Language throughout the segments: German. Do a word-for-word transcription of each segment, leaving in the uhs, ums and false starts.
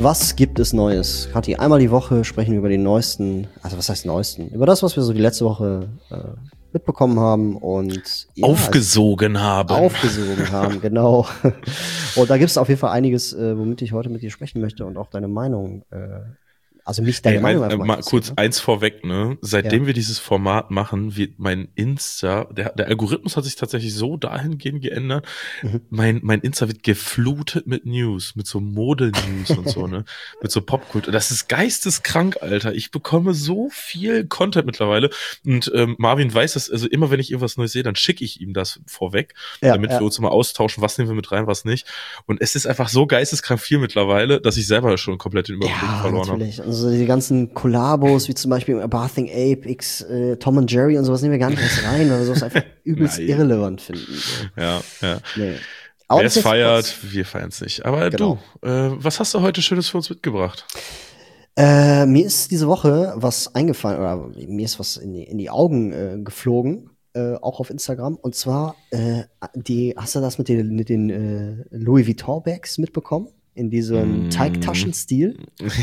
Was gibt es Neues? Kathi, einmal die Woche sprechen wir über den neuesten, also was heißt neuesten? Über das, was wir so die letzte Woche äh, mitbekommen haben und ja, aufgesogen haben. Aufgesogen haben, genau. Und da gibt es auf jeden Fall einiges, äh, womit ich heute mit dir sprechen möchte und auch deine Meinung äh, Also mich deine Ey, Meinung ein, einfach mal kurz ne? eins vorweg, ne? Seitdem ja. wir dieses Format machen, wird mein Insta, der, der Algorithmus hat sich tatsächlich so dahingehend geändert. Mhm. Mein, mein Insta wird geflutet mit News, mit so Mode-News und so, ne? Mit so Popkultur. Das ist geisteskrank, Alter. Ich bekomme so viel Content mittlerweile. Und ähm, Marvin weiß das, also immer wenn ich irgendwas Neues sehe, dann schicke ich ihm das vorweg, ja, damit ja. wir uns mal austauschen, was nehmen wir mit rein, was nicht. Und es ist einfach so geisteskrank viel mittlerweile, dass ich selber schon komplett den Überblick ja, verloren habe. Also die ganzen Kollabos, wie zum Beispiel Bathing Ape, X, äh, Tom and Jerry und sowas nehmen wir gar nicht erst rein, weil wir sowas einfach übelst Nein. irrelevant finden. So. Ja, ja. Nee. Wer es feiert, wir feiern es nicht. Aber genau. du, äh, was hast du heute Schönes für uns mitgebracht? Äh, mir ist diese Woche was eingefallen, oder mir ist was in die, in die Augen äh, geflogen, äh, auch auf Instagram. Und zwar, äh, die, hast du das mit den, mit den äh, Louis Vuitton-Bags mitbekommen? In diesem mm. Teigtaschenstil.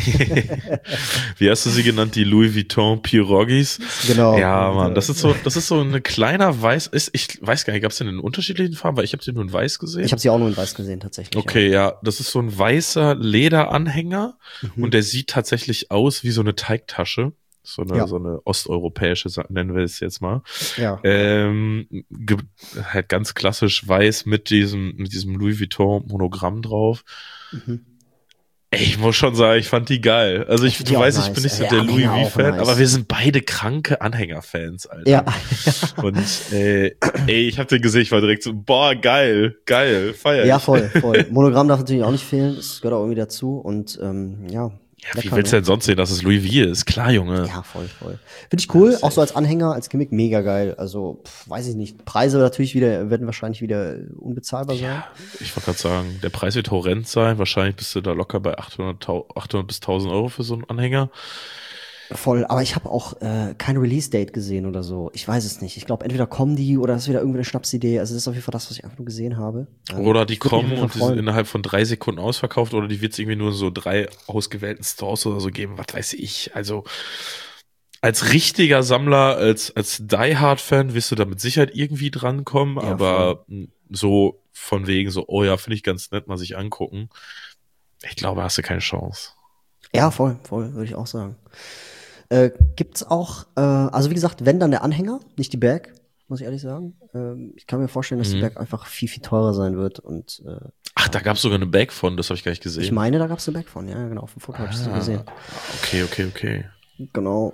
Wie hast du sie genannt? Die Louis Vuitton Pirogis? Genau. Ja, Mann, das ist so, das ist so ein kleiner weiß, ist, ich weiß gar nicht, gab es denn in unterschiedlichen Farben? Weil ich habe sie nur in weiß gesehen. Ich habe sie auch nur in weiß gesehen, tatsächlich. Okay, ja. ja, das ist so ein weißer Lederanhänger mhm. und der sieht tatsächlich aus wie so eine Teigtasche. So eine, ja. so eine osteuropäische, nennen wir es jetzt mal. Ja. Ähm, ge- halt ganz klassisch weiß mit diesem, mit diesem Louis Vuitton Monogramm drauf. Mhm. Ey, ich muss schon sagen, ich fand die geil. Also ich, du weißt, nice. ich bin nicht so ja, der Louis V-Fan, nice. aber wir sind beide kranke Anhängerfans, Alter. Ja. Und äh, ey, ich hab den gesehen, ich war direkt so, boah, geil, geil, feier ich. Ja, voll, voll. Monogramm darf natürlich auch nicht fehlen, das gehört auch irgendwie dazu und ähm, ja. Ja, lecker, wie willst du denn sonst sehen, dass es Louis V ist? Klar, Junge. Ja, voll, voll. Finde ich cool, ja, auch so als Anhänger, als Gimmick, mega geil. Also, pff, weiß ich nicht. Preise natürlich wieder, werden wahrscheinlich wieder unbezahlbar sein. Ja, ich wollte gerade sagen, der Preis wird horrend sein. Wahrscheinlich bist du da locker bei achthundert bis tausend Euro für so einen Anhänger. Voll, aber ich habe auch äh, kein Release-Date gesehen oder so. Ich weiß es nicht. Ich glaube, entweder kommen die oder das ist wieder irgendwie eine Schnapsidee. Also das ist auf jeden Fall das, was ich einfach nur gesehen habe. Oder die kommen und die sind innerhalb von drei Sekunden ausverkauft oder die wird es irgendwie nur so drei ausgewählten Stores oder so geben. Was weiß ich. Also als richtiger Sammler, als als Die-Hard-Fan wirst du da mit Sicherheit irgendwie drankommen. Ja, aber voll. So von wegen so, oh ja, finde ich ganz nett, mal sich angucken. Ich glaube, hast du keine Chance. Ja, voll, voll, würde ich auch sagen. Äh, gibt's auch, äh, also wie gesagt, wenn dann der Anhänger, nicht die Bag, muss ich ehrlich sagen. Ähm, ich kann mir vorstellen, dass mhm. die Bag einfach viel, viel teurer sein wird. Und äh, Ach, da gab's sogar eine Bag von, das habe ich gar nicht gesehen. Ich meine, da gab's eine Bag von, ja, genau, auf dem Foto ah, habe ich sie gesehen. Okay, okay, okay. Genau.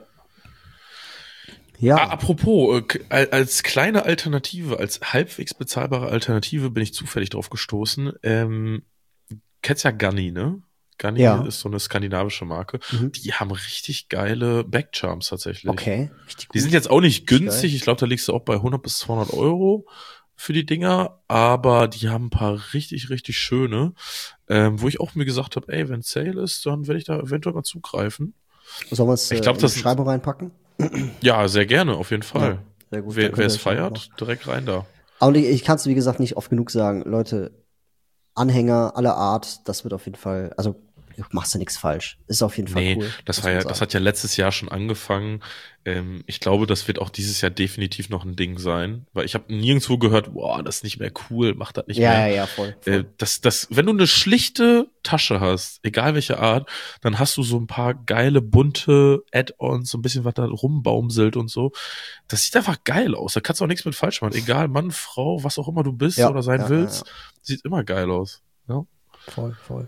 Ja. Ah, apropos, äh, als kleine Alternative, als halbwegs bezahlbare Alternative bin ich zufällig drauf gestoßen. Ähm, kennst ja Ganni, ne? Ganni ja. ist so eine skandinavische Marke. Mhm. Die haben richtig geile Backcharms tatsächlich. Okay. Richtig gut. Die sind jetzt auch nicht günstig. Geil. Ich glaube, da liegst du auch bei hundert bis zweihundert Euro für die Dinger. Aber die haben ein paar richtig, richtig schöne. Ähm, wo ich auch mir gesagt habe, ey, wenn Sale ist, dann werde ich da eventuell mal zugreifen. Sollen wir es äh, in die Beschreibung reinpacken? Ja, sehr gerne, auf jeden Fall. Ja, sehr gut. Wer es feiert, direkt rein da. Aber ich, ich kann es, wie gesagt, nicht oft genug sagen. Leute, Anhänger aller Art, das wird auf jeden Fall, also du machst ja nichts falsch. Ist auf jeden Fall nee, cool. Das war ja, das hat ja letztes Jahr schon angefangen. Ähm, ich glaube, das wird auch dieses Jahr definitiv noch ein Ding sein, weil ich habe nirgendwo gehört, boah, das ist nicht mehr cool, mach das nicht ja, mehr. Ja, ja, voll. voll. Äh, das, das, wenn du eine schlichte Tasche hast, egal welche Art, dann hast du so ein paar geile, bunte Add-ons, so ein bisschen was da rumbaumselt und so. Das sieht einfach geil aus. Da kannst du auch nichts mit falsch machen. Egal, Mann, Frau, was auch immer du bist ja, oder sein ja, willst, ja, ja. Sieht immer geil aus. Ja? Voll, voll.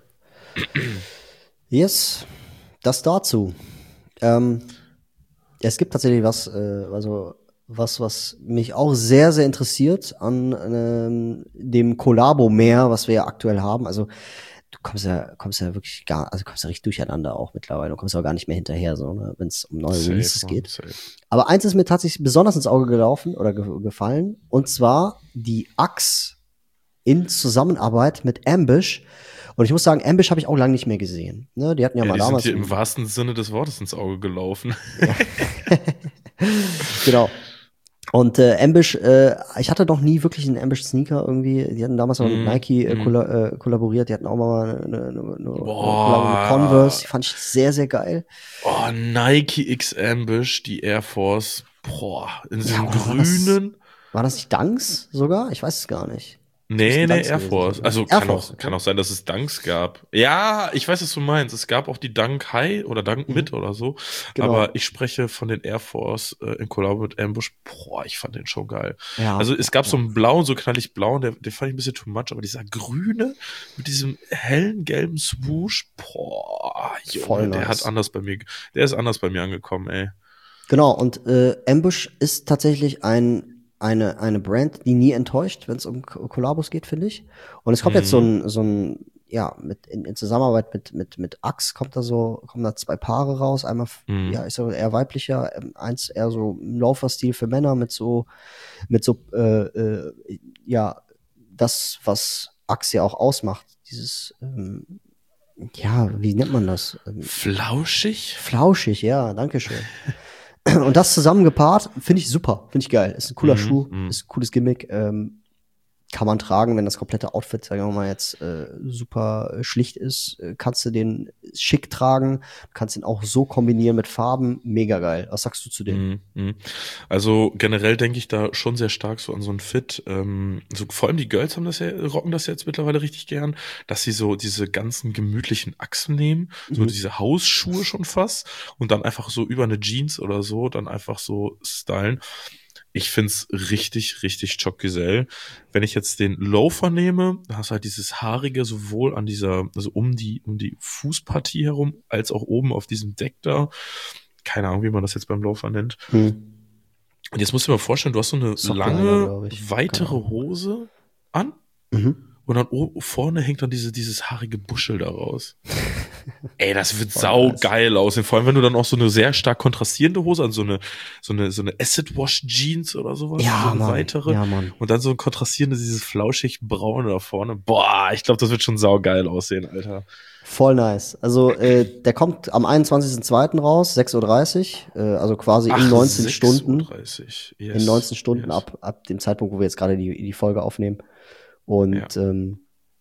Yes, das dazu. Ähm, es gibt tatsächlich was, äh, also was, was mich auch sehr, sehr interessiert an ähm, dem Kollabo-Meer, was wir ja aktuell haben. Also du kommst ja, kommst ja wirklich gar, also kommst ja richtig durcheinander auch mittlerweile. Du kommst ja auch gar nicht mehr hinterher, so, ne, wenn es um neue safe, Releases geht. Safe. Aber eins ist mir tatsächlich besonders ins Auge gelaufen oder ge- gefallen, und zwar die Axe in Zusammenarbeit mit Ambush. Und ich muss sagen, Ambush habe ich auch lange nicht mehr gesehen. Ne, die hatten ja, ja mal die damals. Die sind dir im wahrsten Sinne des Wortes ins Auge gelaufen. Ja. Genau. Und äh, Ambush, äh, ich hatte noch nie wirklich einen Ambush-Sneaker irgendwie. Die hatten damals auch mit Mm, Nike äh, mm. kolla äh, kollaboriert. Die hatten auch mal eine, eine, eine, eine Boah. Kollabo mit Converse. Die fand ich sehr, sehr geil. Oh, Nike X Ambush, die Air Force. Boah, in diesem Ja, oder war das, grünen. war das nicht Dunks sogar? Ich weiß es gar nicht. Das Nee, müssten nee, Dunks Air gewesen Force. sein, Also ne? Air kann Force, auch, kann okay. auch sein, dass es Dunks gab. Ja, ich weiß, was du meinst. Es gab auch die Dunk High oder Dunk Mid Mhm. oder so. Genau. Aber ich spreche von den Air Force äh, in Collabo mit Ambush. Boah, ich fand den schon geil. Ja, Also es ja, gab ja. so einen blauen, so knallig blauen, der, den fand ich ein bisschen too much. Aber dieser grüne mit diesem hellen gelben Swoosh, boah, Voll Junge, der nice. hat anders bei mir, der ist anders bei mir angekommen, ey. Genau, und äh, Ambush ist tatsächlich ein eine eine Brand, die nie enttäuscht, wenn es um Ko- Kollabos geht, finde ich. Und es kommt jetzt so Mhm. ein so ein ja mit in, in Zusammenarbeit mit mit mit Axe kommt da so kommen da zwei Paare raus. Einmal f- Mhm. ja ich sag mal eher weiblicher, ähm, eins eher so im Lauferstil für Männer mit so mit so äh, äh, ja das was Axe ja auch ausmacht, dieses ähm, ja wie nennt man das? Ähm, Flauschig? Flauschig, ja, danke schön. Und das zusammengepaart, finde ich super, finde ich geil. Ist ein cooler Mhm. Schuh, Mhm. ist ein cooles Gimmick. Ähm, kann man tragen, wenn das komplette Outfit, sagen wir mal, jetzt äh, super äh, schlicht ist, äh, kannst du den schick tragen, kannst ihn auch so kombinieren mit Farben, mega geil. Was sagst du zu dem? Mhm, mhm. Also generell denke ich da schon sehr stark so an so ein Fit. Ähm, so vor allem die Girls haben das ja, rocken das ja jetzt mittlerweile richtig gern, dass sie so diese ganzen gemütlichen Achsen nehmen, so Mhm. diese Hausschuhe schon fast und dann einfach so über eine Jeans oder so, dann einfach so stylen. Ich find's richtig, richtig Choc-Gesell. Wenn ich jetzt den Loafer nehme, da hast du halt dieses Haarige sowohl an dieser, also um die, um die Fußpartie herum, als auch oben auf diesem Deck da. Keine Ahnung, wie man das jetzt beim Loafer nennt. Mhm. Und jetzt musst du dir mal vorstellen, du hast so eine Sockenliner, lange, glaube ich. weitere Keine Ahnung. Hose an Mhm. und dann o- vorne hängt dann diese, dieses haarige Buschel da raus. Ey, das wird Voll sau nice. geil aussehen. Vor allem, wenn du dann auch so eine sehr stark kontrastierende Hose, also so eine, so eine, so eine Acid Wash Jeans oder sowas, so Ja, eine Mann. weitere. Ja, Mann. Und dann so ein kontrastierendes, dieses flauschig braune da vorne. Boah, ich glaube, das wird schon sau geil aussehen, Alter. Voll nice. Also, äh, der kommt am einundzwanzigsten zweiten raus, sechs Uhr dreißig, äh, also quasi in neunzehn Stunden. sechs Uhr dreißig. Yes. In neunzehn Stunden yes. ab, ab dem Zeitpunkt, wo wir jetzt gerade die, die Folge aufnehmen. Und Ja. ähm,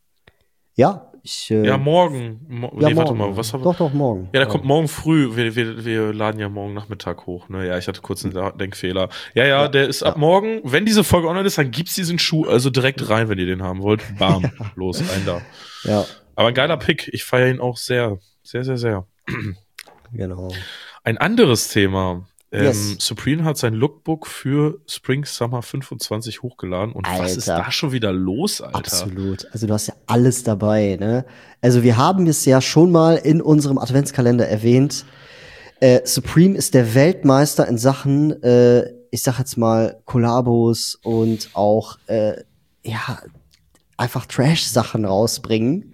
ja, ich. Äh, Ja, morgen. Mo ja, nee, warte morgen. mal, was haben wir? Doch, doch, morgen. Ja, der ja. kommt morgen früh. Wir, wir, wir laden ja morgen Nachmittag hoch. Ne? Ja, ich hatte kurz einen La- Denkfehler. Ja, ja, Ja, der ist ab ja. morgen. Wenn diese Folge online ist, dann gibt's diesen Schuh also direkt rein, wenn ihr den haben wollt. Bam, Ja. los, rein da. Ja, Aber ein geiler Pick. Ich feiere ihn auch sehr, sehr, sehr, sehr. genau. Ein anderes Thema. Ähm, Yes. Supreme hat sein Lookbook für Spring Summer fünfundzwanzig hochgeladen. Und was ist Alter. da schon wieder los, Alter? Absolut. Also du hast ja alles dabei, ne? Also wir haben es ja schon mal in unserem Adventskalender erwähnt. Äh, Supreme ist der Weltmeister in Sachen, äh, ich sag jetzt mal, Kollabos und auch, äh, ja, einfach Trash-Sachen rausbringen.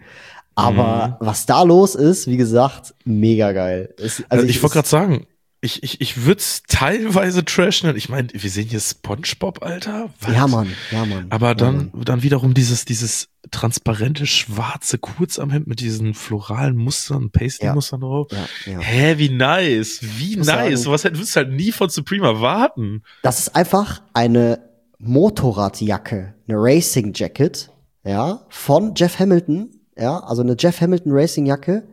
Aber Mhm. was da los ist, wie gesagt, mega geil. Es, Also ich, ich wollte es- gerade sagen, ich, ich, ich würde es teilweise Trash nennen. Ich meine, wir sehen hier SpongeBob, Alter. Was? Ja, Mann, ja, Mann. Aber ja, dann, Mann. dann wiederum dieses, dieses transparente, schwarze Kurzarmhemd mit diesen floralen Mustern, Paisley-Mustern drauf. Ja, ja. Hä, wie nice. Wie muss nice. sagen- Sowas hätten- würdest du halt nie von Supreme erwarten. Das ist einfach eine Motorradjacke, eine Racing Jacket, ja, von Jeff Hamilton, ja, also eine Jeff Hamilton Racing Jacke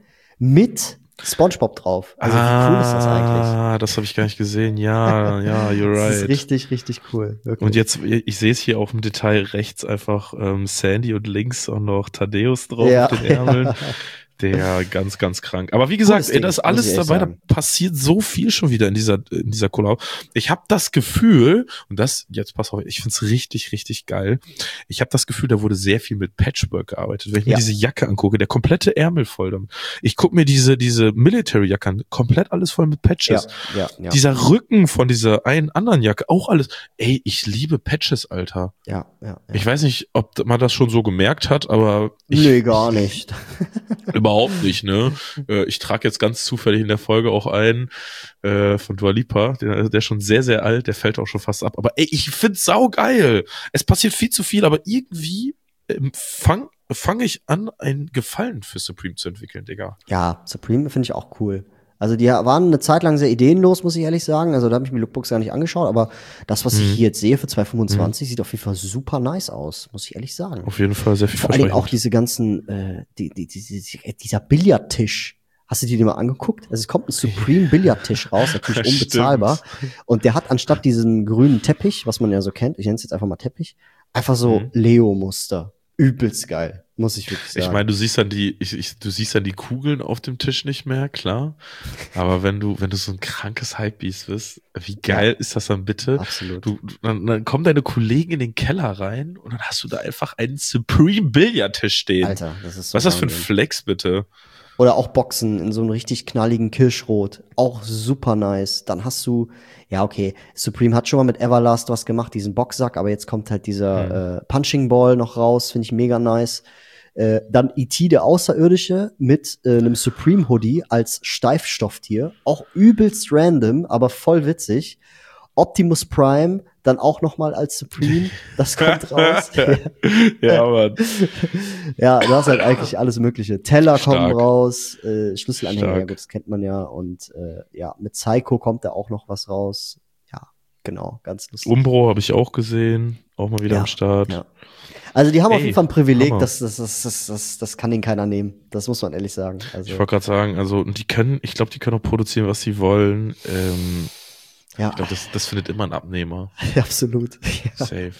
mit SpongeBob drauf. Also wie cool ist das eigentlich? Ah, das habe ich gar nicht gesehen. Ja, ja, you're Das ist right. richtig, richtig cool. Wirklich. Und jetzt, ich sehe es hier auch im Detail rechts einfach ähm, Sandy und links auch noch Thaddeus drauf Ja. auf den Ärmeln. Der ganz, ganz krank. Aber wie gesagt, Cooles ey, Ding, da ist muss alles ich echt dabei, da sagen. passiert so viel schon wieder in dieser, in dieser Collab. Ich habe das Gefühl, und das, jetzt pass auf, ich find's richtig, richtig geil. Ich habe das Gefühl, da wurde sehr viel mit Patchwork gearbeitet. Wenn ich Ja. mir diese Jacke angucke, der komplette Ärmel voll damit. Ich guck mir diese, diese Military-Jacke an, komplett alles voll mit Patches. Ja, ja, ja. Dieser Rücken von dieser einen anderen Jacke, auch alles. Ey, ich liebe Patches, Alter. ja, ja, ja. Ich weiß nicht, ob man das schon so gemerkt hat, aber ich, Nee, gar nicht. überhaupt nicht, ne? Äh, ich trage jetzt ganz zufällig in der Folge auch einen äh, von Dua Lipa, der, der ist schon sehr, sehr alt, der fällt auch schon fast ab. Aber ey, ich find's saugeil. Es passiert viel zu viel, aber irgendwie ähm, fang, fange ich an, einen Gefallen für Supreme zu entwickeln, Digga. Ja, Supreme finde ich auch cool. Also die waren eine Zeit lang sehr ideenlos, muss ich ehrlich sagen. Also da habe ich mir Lookbooks gar nicht angeschaut, aber das, was Mhm. ich hier jetzt sehe für zwei fünfundzwanzig, sieht auf jeden Fall super nice aus, muss ich ehrlich sagen. Auf jeden Fall sehr viel Vor allen Dingen auch versprechend. diese ganzen, äh, die, die, die, die, dieser Billardtisch. Hast du dir den mal angeguckt? Also es kommt ein Supreme Billardtisch raus, natürlich Stimmt. unbezahlbar. Und der hat anstatt diesen grünen Teppich, was man ja so kennt, ich nenne es jetzt einfach mal Teppich, einfach so Mhm. Leo-Muster. Übelst geil, muss ich wirklich sagen. Ich meine, du siehst dann die, ich, ich, du siehst dann die Kugeln auf dem Tisch nicht mehr, klar. Aber wenn du, wenn du so ein krankes Hypebeast bist, wie geil Ja. ist das dann bitte? Absolut. Du, dann, dann kommen deine Kollegen in den Keller rein und dann hast du da einfach einen Supreme Billardtisch stehen. Alter, das ist so Was ist das für ein Wahnsinn. Flex, bitte? Oder auch Boxen in so einem richtig knalligen Kirschrot. Auch super nice. Dann hast du, ja, okay, Supreme hat schon mal mit Everlast was gemacht, diesen Boxsack, aber jetzt kommt halt dieser Hm. äh, Punching Ball noch raus, finde ich mega nice. Äh, dann E T der Außerirdische mit äh, einem Supreme Hoodie als Steifstofftier. Auch übelst random, aber voll witzig. Optimus Prime dann auch noch mal als Supreme. Das kommt raus. Ja, Mann. Ja, du hast halt eigentlich alles Mögliche. Teller Stark. kommen raus, äh, Schlüsselanhänger, Stark. ja gut, das kennt man ja. Und äh, ja, mit Psycho kommt da auch noch was raus. Ja, genau, ganz lustig. Umbro habe ich auch gesehen, auch mal wieder Ja, am Start. Ja. Also die haben auf Ey, jeden Fall ein Privileg, Hammer. das, das, das, das, das, das kann ihnen keiner nehmen. Das muss man ehrlich sagen. Also, Ich wollte gerade sagen, also und die können, ich glaube, die können auch produzieren, was sie wollen. Ähm, ja, ich glaube, das, das findet immer ein Abnehmer. absolut. Ja. Safe.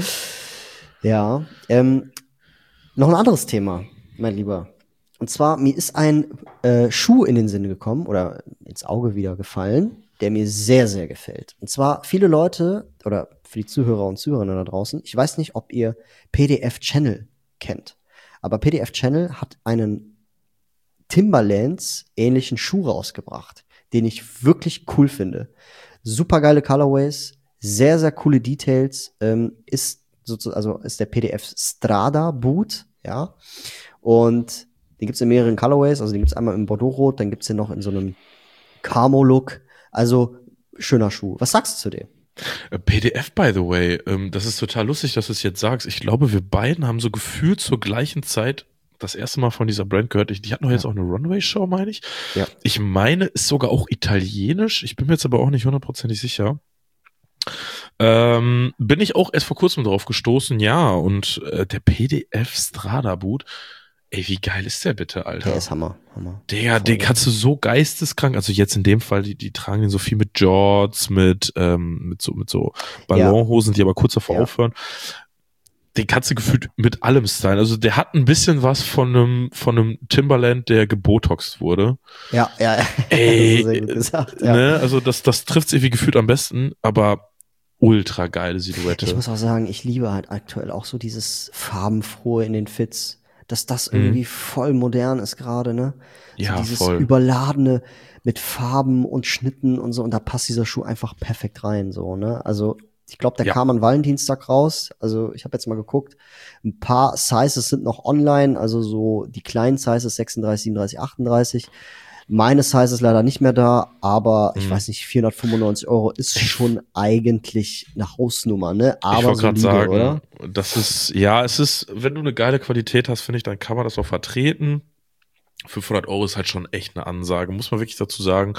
Ja, ähm, noch ein anderes Thema, mein Lieber. Und zwar, mir ist ein äh, Schuh in den Sinn gekommen oder ins Auge wieder gefallen, der mir sehr, sehr gefällt. Und zwar viele Leute, oder für die Zuhörer und Zuhörerinnen da draußen, ich weiß nicht, ob ihr P D F Channel kennt, aber P D F Channel hat einen Timberlands ähnlichen Schuh rausgebracht, den ich wirklich cool finde. Super geile Colorways, sehr, sehr coole Details, ähm, ist sozusagen, also ist der P D F Strada Boot, ja. Und den gibt's in mehreren Colorways, also den gibt's einmal im Bordeaux-Rot, dann gibt's den noch in so einem Camo-Look. Also schöner Schuh. Was sagst du zu dem? Äh, P D F, by the way, ähm, das ist total lustig, dass du es jetzt sagst. Ich glaube, wir beiden haben so gefühlt zur gleichen Zeit das erste Mal von dieser Brand gehört. Ich, die hatten doch jetzt Ja. auch eine Runway-Show, meine ich. Ja. Ich meine, ist sogar auch italienisch. Ich bin mir jetzt aber auch nicht hundertprozentig sicher. Ähm, bin ich auch erst vor kurzem drauf gestoßen, ja. Und äh, der P D F Strada Boot, ey, wie geil ist der bitte, Alter? Der ist Hammer. Hammer. Digga, Voll den geil. kannst du so geisteskrank, also jetzt in dem Fall, die, die tragen den so viel mit Jorts, mit, ähm, mit so, mit so Ballonhosen, die aber kurz davor Ja. aufhören. Den kannst du gefühlt mit allem stylen. Also der hat ein bisschen was von einem, von einem Timberland, der gebotoxt wurde. Ja, ja, ja. Ey, das ist sehr gut gesagt. Ja. Ne, also das, das trifft's irgendwie gefühlt am besten, aber ultra geile Silhouette. Ich muss auch sagen, ich liebe halt aktuell auch so dieses Farbenfrohe in den Fits, dass das Mhm. irgendwie voll modern ist gerade, ne? Ja, so dieses voll. Überladene mit Farben und Schnitten und so, und da passt dieser Schuh einfach perfekt rein, so, ne? Also ich glaube, der Ja. kam an Valentinstag raus. Also ich habe jetzt mal geguckt, ein paar Sizes sind noch online, also so die kleinen Sizes sechsunddreißig, siebenunddreißig, achtunddreißig. Meine Size ist leider nicht mehr da, aber ich Mhm. weiß nicht, vierhundertfünfundneunzig Euro ist schon eigentlich eine Hausnummer, ne? Ich Aber wollte gerade solide, sagen, oder? das ist, ja, es ist, wenn du eine geile Qualität hast, finde ich, dann kann man das auch vertreten. fünfhundert Euro ist halt schon echt eine Ansage, muss man wirklich dazu sagen.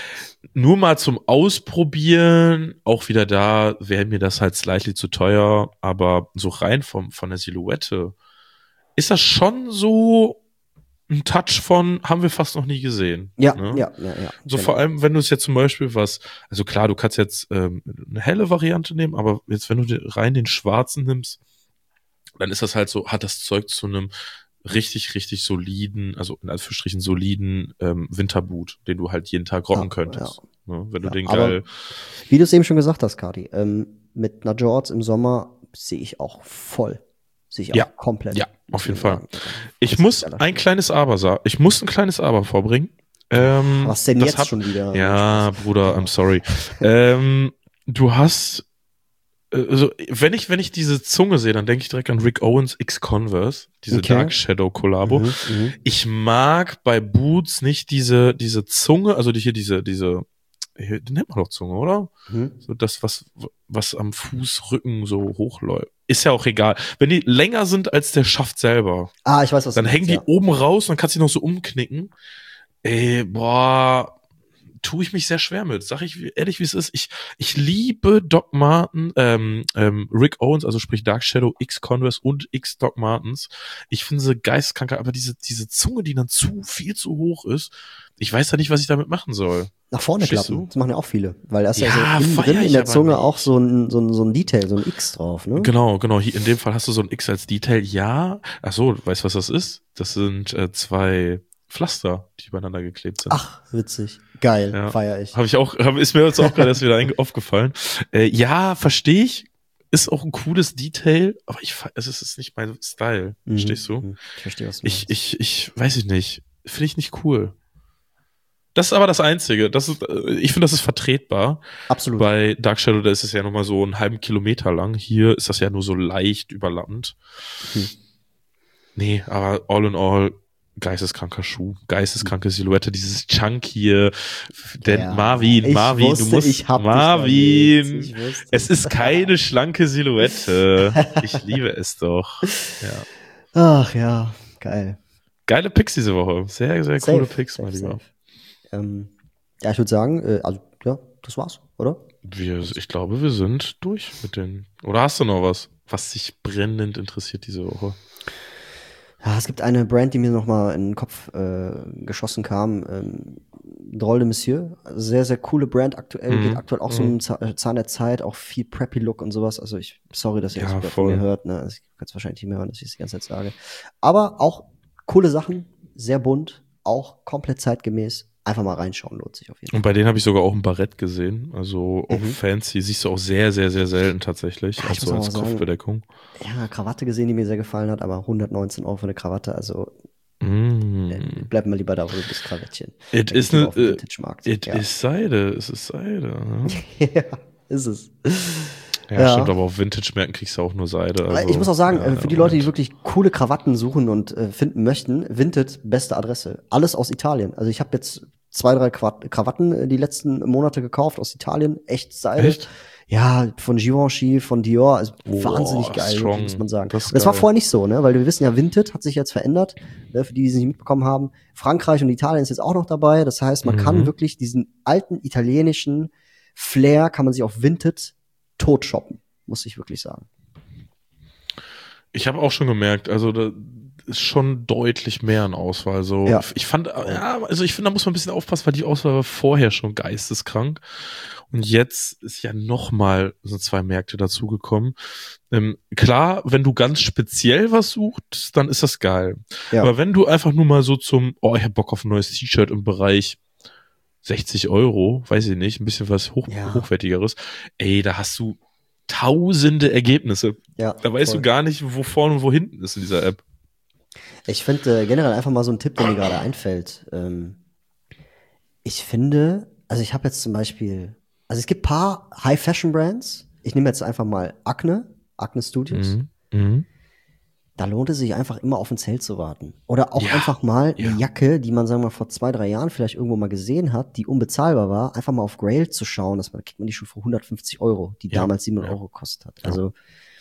Nur mal zum Ausprobieren, auch wieder da wäre mir das halt slightly zu teuer, aber so rein vom, von der Silhouette ist das schon so ein Touch von, haben wir fast noch nie gesehen. Ja, ne? ja, ja, ja. So genau. vor allem, wenn du es jetzt zum Beispiel was, also klar, du kannst jetzt ähm, eine helle Variante nehmen, aber jetzt, wenn du den, rein den schwarzen nimmst, dann ist das halt so, hat das Zeug zu einem richtig, richtig soliden, also in Anführungsstrichen soliden ähm, Winterboot, den du halt jeden Tag rocken Ja, könntest. Ne? Wenn du Ja, den aber- geil, Wie du es eben schon gesagt hast, Kati, ähm, mit einer Jorts im Sommer sehe ich auch voll. Sehe ich auch Ja, komplett. ja, muss auf jeden ich Fall. sagen. Ich Das muss ist geiler ein Schuh. kleines Aber sagen, ich muss ein kleines Aber vorbringen. Ähm, Was denn das jetzt hat, schon wieder? Ja, Spaß. Bruder, I'm sorry. ähm, du hast, äh, also wenn ich, wenn ich diese Zunge sehe, dann denke ich direkt an Rick Owens X Converse, diese Okay. Dark Shadow Kollabo. Mhm, mhm. Ich mag bei Boots nicht diese, diese Zunge, also die hier diese, diese, hier, die nennt man doch Zunge, oder? Mhm. So das, was, was am Fußrücken so hochläuft. Ist ja auch egal. Wenn die länger sind als der Schaft selber, Ah, ich weiß, was dann du hängen meinst, die oben raus und dann kannst du die noch so umknicken. Ey, boah, tue ich mich sehr schwer mit. Sag ich wie- ehrlich, wie es ist. Ich, ich liebe Doc Marten, ähm, ähm, Rick Owens, also sprich Dark Shadow, X Converse und X Doc Martens. Ich finde sie geisteskrank, aber diese, diese Zunge, die dann zu viel zu hoch ist, ich weiß ja nicht, was ich damit machen soll. Nach vorne Verstehst klappen, du? das machen ja auch viele. Weil da ist ja, Ja, so innen feier drin in ich der aber Zunge nicht. auch so ein, so, ein, so ein Detail, so ein X drauf, ne? Genau, genau. Hier in dem Fall hast du so ein X als Detail. Ja. Ach so, weißt du, was das ist? Das sind äh, zwei Pflaster, die übereinander geklebt sind. Ach, witzig. Geil, Ja. feier ich. Habe ich auch, hab, ist mir jetzt auch gerade erst wieder einge- aufgefallen. Äh, ja, verstehe ich. Ist auch ein cooles Detail, aber ich, fe- es ist, es ist nicht mein Style. Mhm, Verstehst du? mhm. Ich verstehe, was du Ich, meinst. ich, ich, weiß ich nicht. Finde ich nicht cool. Das ist aber das Einzige. Das ist, äh, ich finde, das ist vertretbar. Absolut. Bei Dark Shadow, da ist es ja nochmal so einen halben Kilometer lang. Hier ist das ja nur so leicht überlappend. Hm. Nee, aber all in all, geisteskranker Schuh, geisteskranke Silhouette, dieses Chunky, denn Ja, Marvin, ich Marvin, wusste, du musst, ich hab dich Marvin, verliebt. Ich wusste es ist keine schlanke Silhouette. Ich liebe es doch. Ja. Ach ja, geil. Geile Picks diese Woche. Sehr, sehr Safe, coole Picks, safe, mein Lieber. safe. Ähm, ja, ich würde sagen, äh, also, ja, das war's, oder? Wir, ich glaube, wir sind durch mit den. Oder hast du noch was, was dich brennend interessiert diese Woche? Ja, es gibt eine Brand, die mir noch mal in den Kopf äh, geschossen kam. Ähm, Drôle de Monsieur. Sehr, sehr coole Brand aktuell. Mhm. Geht aktuell auch so Mhm. einen Za- Zahn der Zeit. Auch viel Preppy-Look und sowas. Also ich, sorry, dass ihr Ja, das wieder von mir voll. hört. Ne? Also ich kann es wahrscheinlich nicht mehr hören, dass ich es die ganze Zeit sage. Aber auch coole Sachen. Sehr bunt. Auch komplett zeitgemäß. Einfach mal reinschauen, lohnt sich auf jeden Fall. Und bei denen habe ich sogar auch ein Barett gesehen. Also auch Mhm. fancy. Siehst du auch sehr, sehr, sehr selten tatsächlich. Ja, ich Also muss auch als mal sagen, Kopfbedeckung. Ja, Krawatte gesehen, die mir sehr gefallen hat, aber hundertneunzehn Euro für eine Krawatte, also äh, Mm. bleib mal lieber da, wo du bist, Krawattchen. It Da is geht lieber ne, auf den äh, Vintage-Markt. it Ja. is Seide. Es ist Seide. Ne? Ja, ist es. Ja, Ja. stimmt, aber auf Vintage-Märkten kriegst du auch nur Seide. Also, Ich muss auch sagen, ja, äh, für die never Leute, die mind. wirklich coole Krawatten suchen und äh, finden möchten, Vinted, beste Adresse. Alles aus Italien. Also ich habe jetzt zwei, drei Krawat- Krawatten äh, die letzten Monate gekauft aus Italien. Echt Seide. Echt? Ja, von Givenchy, von Dior. Also Wow, wahnsinnig geil, strong. wirklich, muss man sagen. Das ist Und das war geil. vorher nicht so, ne? Weil wir wissen ja, Vinted hat sich jetzt verändert. Ne? Für die, die es nicht mitbekommen haben. Frankreich und Italien ist jetzt auch noch dabei. Das heißt, man Mhm. kann wirklich diesen alten italienischen Flair kann man sich auf Vinted tot shoppen, muss ich wirklich sagen. Ich habe auch schon gemerkt, also da ist schon deutlich mehr an Auswahl. So, Ja. ich fand, ja, also ich finde, da muss man ein bisschen aufpassen, weil die Auswahl war vorher schon geisteskrank. Und jetzt ist ja nochmal so zwei Märkte dazugekommen. Ähm, klar, wenn du ganz speziell was suchst, dann ist das geil. Ja. Aber wenn du einfach nur mal so zum, oh, ich hab Bock auf ein neues T-Shirt im Bereich sechzig Euro, weiß ich nicht, ein bisschen was hoch, Ja. hochwertigeres, ey, da hast du tausende Ergebnisse. Ja, Da weißt voll. du gar nicht, wo vorne und wo hinten ist in dieser App. Ich finde äh, generell einfach mal so ein Tipp, der mir gerade einfällt. Ähm, ich finde, also ich habe jetzt zum Beispiel, also es gibt paar High-Fashion-Brands. Ich nehme jetzt einfach mal Acne, Acne Studios. Mhm. Mhm. Da lohnt es sich einfach immer auf ein Zelt zu warten. Oder auch Ja, einfach mal ja. eine Jacke, die man, sagen wir mal, vor zwei, drei Jahren vielleicht irgendwo mal gesehen hat, die unbezahlbar war, einfach mal auf Grail zu schauen, dass man, da kriegt man die schon für hundertfünfzig Euro, die Ja, damals siebenhundert ja. Euro gekostet hat. Also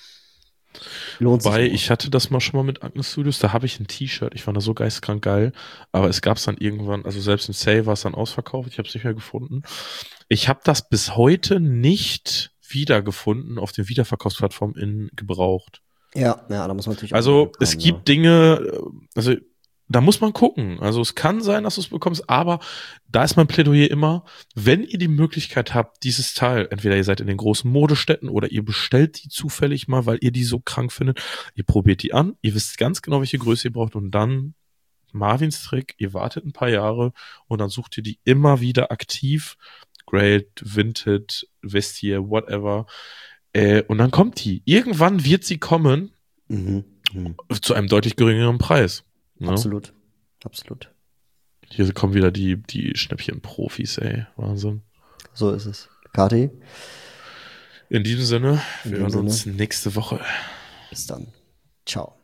lohnt sich Wobei, immer. ich hatte das mal schon mal mit Agnes Studios, da habe ich ein T-Shirt, ich fand das so geistkrank geil, aber es gab es dann irgendwann, also selbst im Sale war es dann ausverkauft, ich habe es nicht mehr gefunden. Ich habe das bis heute nicht wiedergefunden auf den Wiederverkaufsplattformen in gebraucht. Ja, ja, da muss man natürlich auch Also Glück es haben, gibt ja. Dinge, äh, also da muss man gucken. Also es kann sein, dass du es bekommst, aber da ist mein Plädoyer immer, wenn ihr die Möglichkeit habt, dieses Teil, entweder ihr seid in den großen Modestädten oder ihr bestellt die zufällig mal, weil ihr die so krank findet, ihr probiert die an, ihr wisst ganz genau, welche Größe ihr braucht und dann Marvins Trick, ihr wartet ein paar Jahre und dann sucht ihr die immer wieder aktiv, Great, Vinted, Vestiaire, whatever, äh, und dann kommt die. Irgendwann wird sie kommen, Mhm. Mhm. zu einem deutlich geringeren Preis. Ne? Absolut. Absolut. Hier kommen wieder die, die Schnäppchen-Profis, ey. Wahnsinn. So ist es. Kati, In diesem Sinne, In wir dem hören Sinne. uns nächste Woche. bis dann. Ciao.